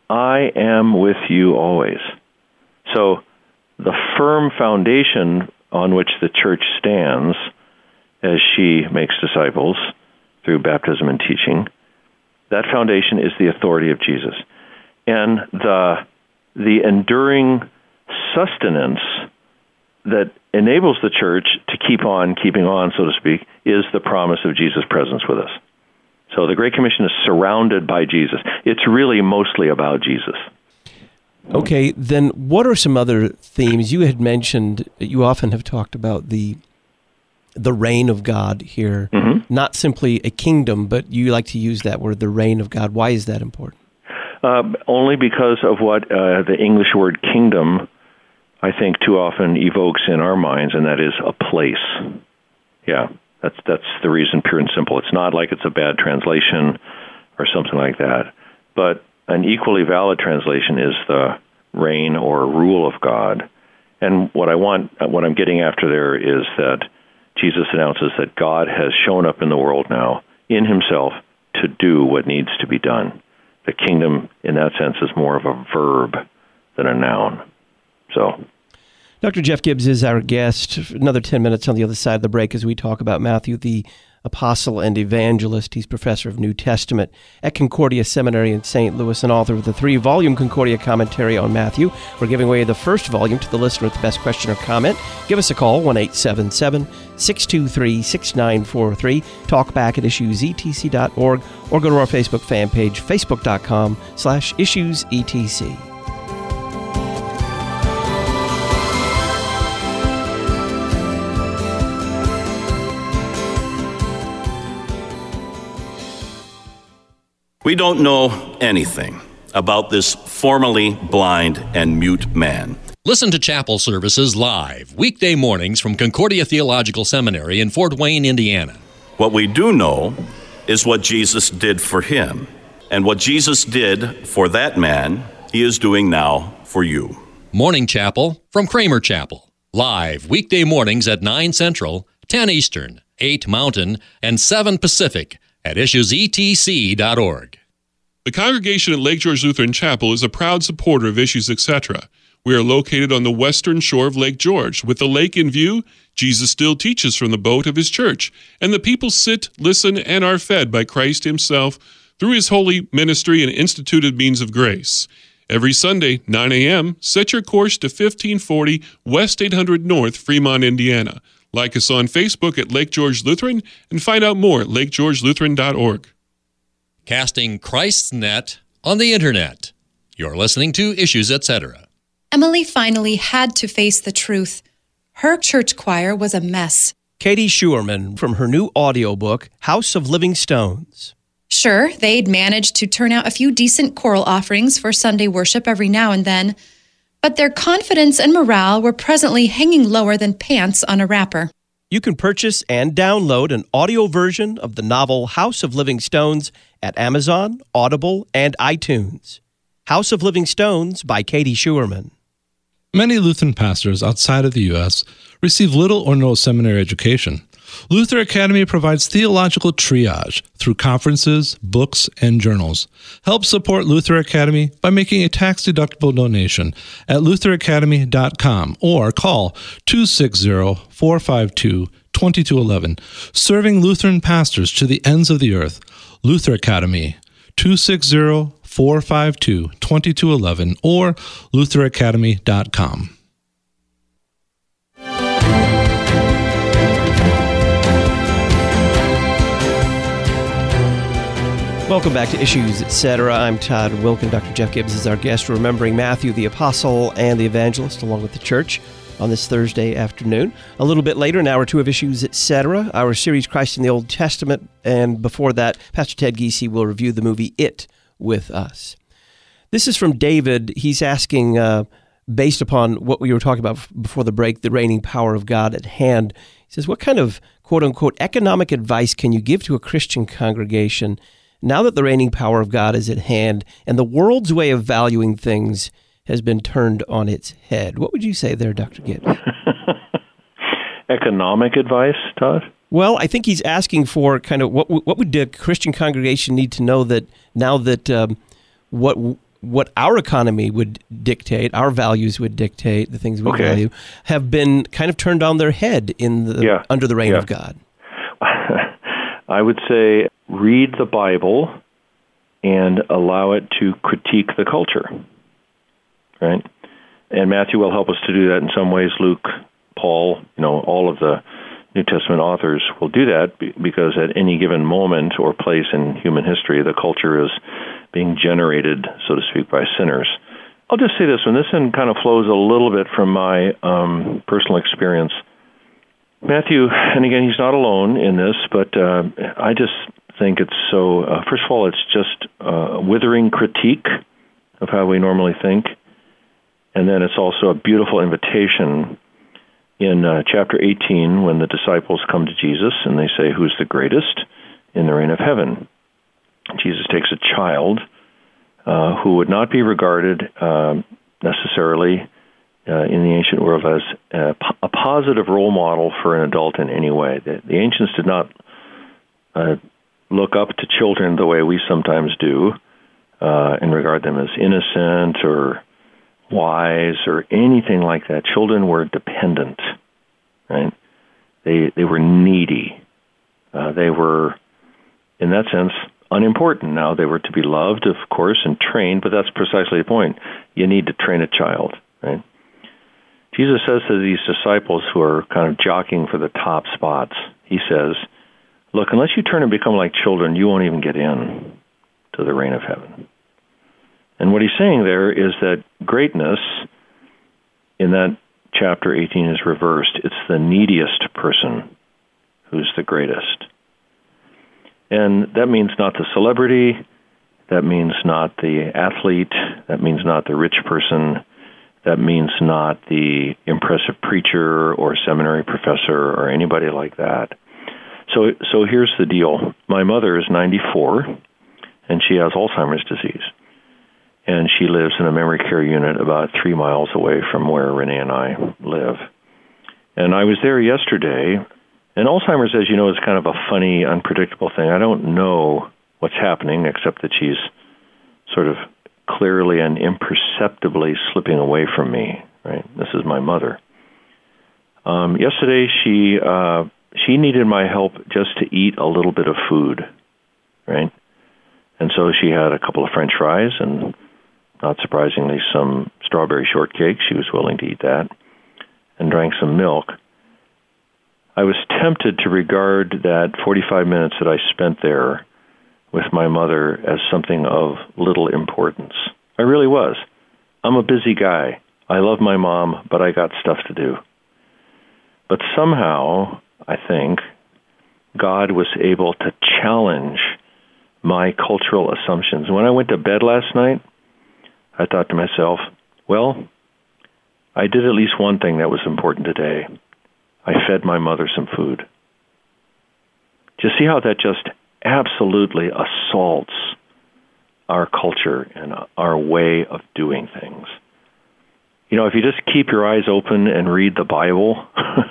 I am with you always. So the firm foundation on which the church stands as she makes disciples through baptism and teaching, that foundation is the authority of Jesus. And the the enduring sustenance that enables the church to keep on keeping on, so to speak, is the promise of Jesus' presence with us. So the Great Commission is surrounded by Jesus. It's really mostly about Jesus. Okay, then what are some other themes? You had mentioned, you often have talked about the the reign of God here, mm-hmm. not simply a kingdom, but you like to use that word, the reign of God. Why is that important? Uh, only because of what uh, the English word kingdom, I think, too often evokes in our minds, and that is a place. Yeah, that's that's the reason, pure and simple. It's not like it's a bad translation or something like that, but an equally valid translation is the reign or rule of God. And what I want, what I'm getting after there is that Jesus announces that God has shown up in the world now in himself to do what needs to be done. The kingdom, in that sense, is more of a verb than a noun. So, Doctor Jeff Gibbs is our guest. Another ten minutes on the other side of the break as we talk about Matthew, the apostle and evangelist. He's professor of New Testament at Concordia Seminary in Saint Louis and author of the three-volume Concordia commentary on Matthew. We're giving away the first volume to the listener with the best question or comment. Give us a call, one eight seven seven, six two three, six nine four three. Talk back at issues e t c dot org or go to our Facebook fan page, facebook.com slash issuesetc. We don't know anything about this formerly blind and mute man. Listen to chapel services live, weekday mornings from Concordia Theological Seminary in Fort Wayne, Indiana. What we do know is what Jesus did for him. And what Jesus did for that man, he is doing now for you. Morning Chapel from Kramer Chapel. Live, weekday mornings at nine Central, ten Eastern, eight Mountain, and seven Pacific at issues e t c dot org. The congregation at Lake George Lutheran Chapel is a proud supporter of Issues, et cetera. We are located on the western shore of Lake George. With the lake in view, Jesus still teaches from the boat of his church, and the people sit, listen, and are fed by Christ himself through his holy ministry and instituted means of grace. Every Sunday, nine a.m., set your course to fifteen forty West eight hundred North, Fremont, Indiana. Like us on Facebook at Lake George Lutheran and find out more at lake george lutheran dot org. Casting Christ's net on the internet. You're listening to Issues, et cetera. Emily finally had to face the truth. Her church choir was a mess. Katie Schuerman from her new audiobook, House of Living Stones. Sure, they'd managed to turn out a few decent choral offerings for Sunday worship every now and then, but their confidence and morale were presently hanging lower than pants on a wrapper. You can purchase and download an audio version of the novel House of Living Stones at Amazon, Audible, and iTunes. House of Living Stones by Katie Schuerman. Many Lutheran pastors outside of the U S receive little or no seminary education. Luther Academy provides theological triage through conferences, books, and journals. Help support Luther Academy by making a tax-deductible donation at luther academy dot com or call two six zero, four five two, two two one one. Serving Lutheran pastors to the ends of the earth. Luther Academy, two six zero, four five two, two two one one or luther academy dot com. Welcome back to Issues, et cetera. I'm Todd Wilken. Doctor Jeff Gibbs is our guest, remembering Matthew, the apostle and the evangelist, along with the church, on this Thursday afternoon. A little bit later, an hour or two of Issues, et cetera. Our series, Christ in the Old Testament, and before that, Pastor Ted Giese will review the movie It with us. This is from David. He's asking, uh, based upon what we were talking about before the break, the reigning power of God at hand. He says, what kind of, quote-unquote, economic advice can you give to a Christian congregation now that the reigning power of God is at hand and the world's way of valuing things has been turned on its head? What would you say there, Doctor Gibbs? Economic advice, Todd? Well, I think he's asking for kind of what what would the Christian congregation need to know that now that um, what what our economy would dictate, our values would dictate, the things we Okay. value, have been kind of turned on their head in the Yeah. under the reign Yeah. of God. I would say read the Bible and allow it to critique the culture, right? And Matthew will help us to do that in some ways. Luke, Paul, you know, all of the New Testament authors will do that be- because at any given moment or place in human history, the culture is being generated, so to speak, by sinners. I'll just say this one. This one kind of flows a little bit from my um, personal experience. Matthew, and again, he's not alone in this, but uh, I just think it's so, uh, first of all, it's just a withering critique of how we normally think. And then it's also a beautiful invitation in uh, chapter eighteen when the disciples come to Jesus and they say, who's the greatest in the reign of heaven? Jesus takes a child uh, who would not be regarded uh, necessarily uh, in the ancient world as a, a positive role model for an adult in any way. The, the ancients did not uh, look up to children the way we sometimes do uh, and regard them as innocent or wise or anything like that. Children were dependent, right? They they were needy. Uh, they were, in that sense, unimportant. Now, they were to be loved, of course, and trained, but that's precisely the point. You need to train a child, right? Jesus says to these disciples who are kind of jockeying for the top spots, he says, look, unless you turn and become like children, you won't even get in to the reign of heaven. And what he's saying there is that greatness in that chapter eighteen is reversed. It's the neediest person who's the greatest. And that means not the celebrity, that means not the athlete, that means not the rich person, that means not the impressive preacher or seminary professor or anybody like that. So, so here's the deal. My mother is ninety-four, and she has Alzheimer's disease. And she lives in a memory care unit about three miles away from where Renee and I live. And I was there yesterday, and Alzheimer's, as you know, is kind of a funny, unpredictable thing. I don't know what's happening, except that she's sort of clearly and imperceptibly slipping away from me, right? This is my mother. Um, yesterday, she uh, she needed my help just to eat a little bit of food, right? And so she had a couple of French fries and, not surprisingly, some strawberry shortcake. She was willing to eat that, and drank some milk. I was tempted to regard that forty-five minutes that I spent there with my mother as something of little importance. I really was. I'm a busy guy. I love my mom, but I got stuff to do. But somehow, I think, God was able to challenge my cultural assumptions. When I went to bed last night, I thought to myself, well, I did at least one thing that was important today. I fed my mother some food. Do you see how that just absolutely assaults our culture and our way of doing things? You know, if you just keep your eyes open and read the Bible,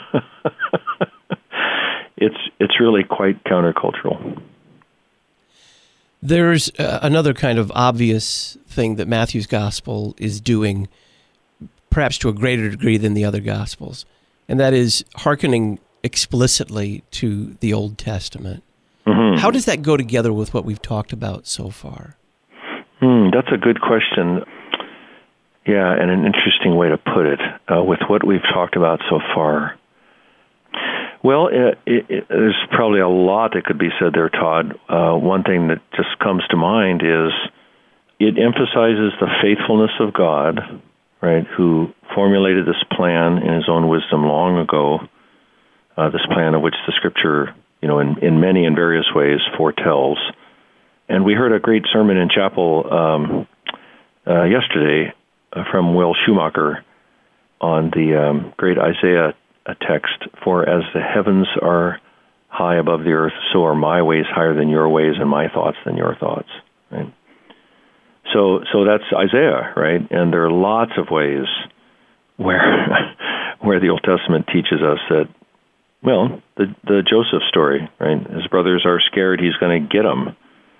it's it's really quite countercultural. There's uh, another kind of obvious thing that Matthew's gospel is doing, perhaps to a greater degree than the other gospels, and that is hearkening explicitly to the Old Testament. Mm-hmm. How does that go together with what we've talked about so far? Hmm, that's a good question. Yeah, and an interesting way to put it, uh, with what we've talked about so far. Well, it, it, it, there's probably a lot that could be said there, Todd. Uh, one thing that just comes to mind is it emphasizes the faithfulness of God, right, who formulated this plan in his own wisdom long ago, uh, this plan of which the Scripture, you know, in, in many and various ways foretells. And we heard a great sermon in chapel um, uh, yesterday from Will Schumacher on the um, great Isaiah text, for as the heavens are high above the earth, so are my ways higher than your ways and my thoughts than your thoughts. Right? So so that's Isaiah, right? And there are lots of ways where where the Old Testament teaches us that, well, the, the Joseph story, right? His brothers are scared he's going to get them.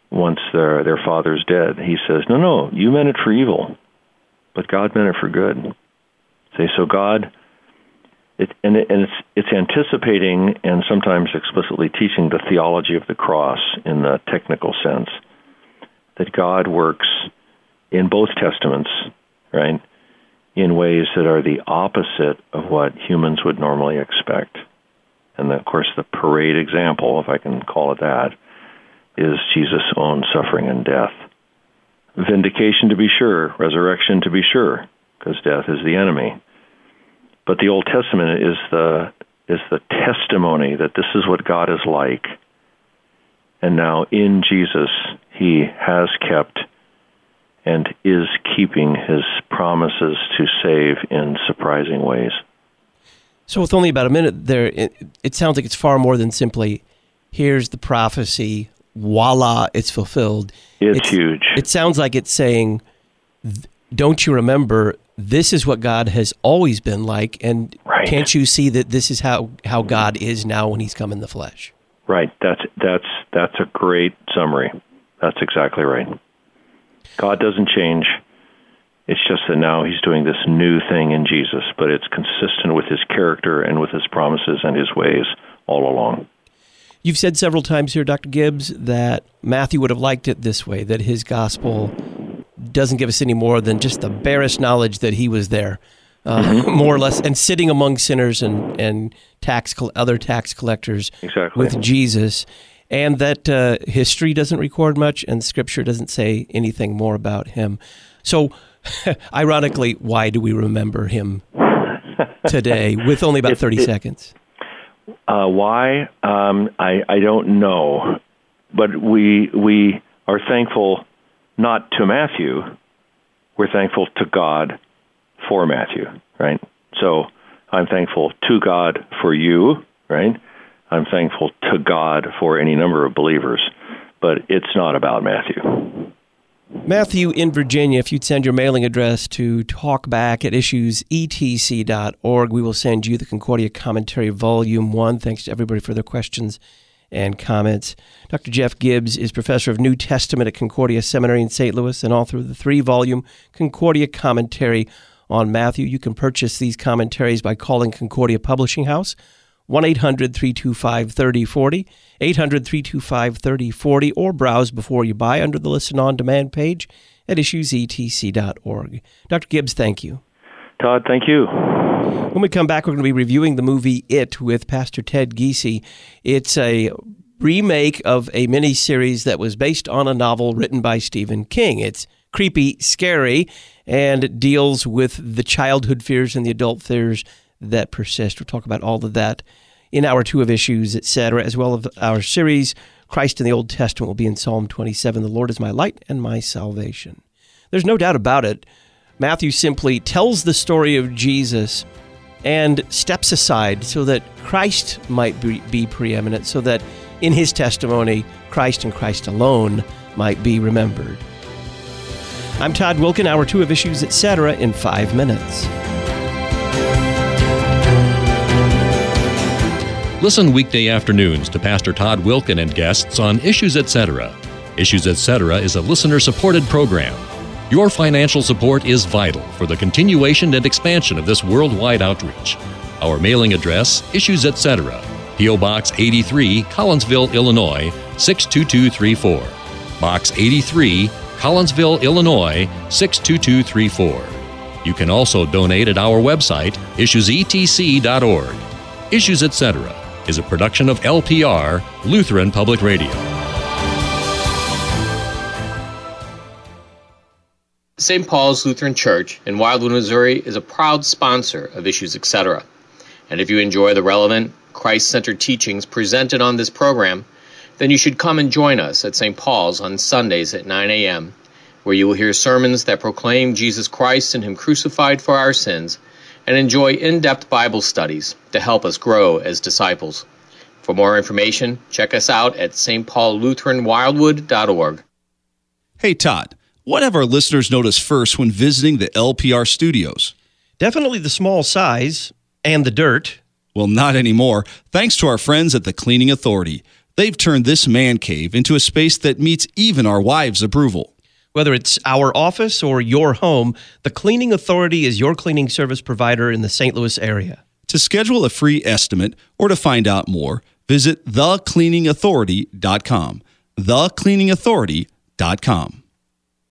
once their their father's dead. He says, no, no, you meant it for evil, but God meant it for good. Say, so God, it, and, it, and it's it's anticipating and sometimes explicitly teaching the theology of the cross in the technical sense, that God works in both testaments, right, in ways that are the opposite of what humans would normally expect. And of course, the parade example, if I can call it that, is Jesus' own suffering and death. Vindication to be sure, resurrection to be sure, because death is the enemy. But the Old Testament is the is the testimony that this is what God is like. And now in Jesus, he has kept and is keeping his promises to save in surprising ways. So with only about a minute there, it, it sounds like it's far more than simply, here's the prophecy, voila, it's fulfilled. It's, it's huge. It sounds like it's saying, don't you remember, this is what God has always been like, and right. Can't you see that this is how, how God is now when he's come in the flesh? Right. That's that's that's a great summary. That's exactly right. God doesn't change. It's just that now he's doing this new thing in Jesus, but it's consistent with his character and with his promises and his ways all along. You've said several times here, Doctor Gibbs, that Matthew would have liked it this way, that his gospel doesn't give us any more than just the barest knowledge that he was there, uh, mm-hmm. more or less, and sitting among sinners and, and tax other tax collectors exactly. with Jesus, and that uh, history doesn't record much and Scripture doesn't say anything more about him. So, ironically, why do we remember him today with only about thirty it, seconds? Uh, why? Um, I, I don't know. But we we are thankful not to Matthew. We're thankful to God for Matthew, right? So I'm thankful to God for you, right? I'm thankful to God for any number of believers, but it's not about Matthew. Matthew in Virginia, if you'd send your mailing address to talkback at issues e t c dot org, we will send you the Concordia Commentary Volume one. Thanks to everybody for their questions and comments. Doctor Jeff Gibbs is professor of New Testament at Concordia Seminary in Saint Louis and author of the three-volume Concordia Commentary on Matthew. You can purchase these commentaries by calling Concordia Publishing House, one eight hundred, three two five, three oh four oh, eight hundred, three two five, three oh four oh, or browse before you buy under the Listen On Demand page at issues e t c dot org. Doctor Gibbs, thank you. Todd, thank you. When we come back, we're going to be reviewing the movie It with Pastor Ted Giese. It's a remake of a miniseries that was based on a novel written by Stephen King. It's creepy, scary, and it deals with the childhood fears and the adult fears that persist. We'll talk about all of that in hour two of Issues, et cetera, as well as our series, Christ in the Old Testament, will be in Psalm twenty-seven, The Lord is my light and my salvation. There's no doubt about it. Matthew simply tells the story of Jesus and steps aside so that Christ might be, be preeminent, so that in his testimony, Christ and Christ alone might be remembered. I'm Todd Wilken, hour two of Issues, et cetera, in five minutes. Listen weekday afternoons to Pastor Todd Wilken and guests on Issues, et cetera. Issues, et cetera is a listener-supported program. Your financial support is vital for the continuation and expansion of this worldwide outreach. Our mailing address, Issues, et cetera, P O. Box eighty-three, Collinsville, Illinois, six two two three four. Box eighty-three, Collinsville, Illinois, six two two three four. You can also donate at our website, issues e t c dot org. Issues, et cetera is a production of L P R, Lutheran Public Radio. Saint Paul's Lutheran Church in Wildwood, Missouri is a proud sponsor of Issues, et cetera. And if you enjoy the relevant, Christ-centered teachings presented on this program, then you should come and join us at Saint Paul's on Sundays at nine a.m., where you will hear sermons that proclaim Jesus Christ and Him crucified for our sins, and enjoy in-depth Bible studies to help us grow as disciples. For more information, check us out at s t paul lutheran wildwood dot org. Hey, Todd. What have our listeners noticed first when visiting the L P R studios? Definitely the small size and the dirt. Well, not anymore, thanks to our friends at the Cleaning Authority. They've turned this man cave into a space that meets even our wives' approval. Whether it's our office or your home, the Cleaning Authority is your cleaning service provider in the Saint Louis area. To schedule a free estimate or to find out more, visit the cleaning authority dot com. the cleaning authority dot com.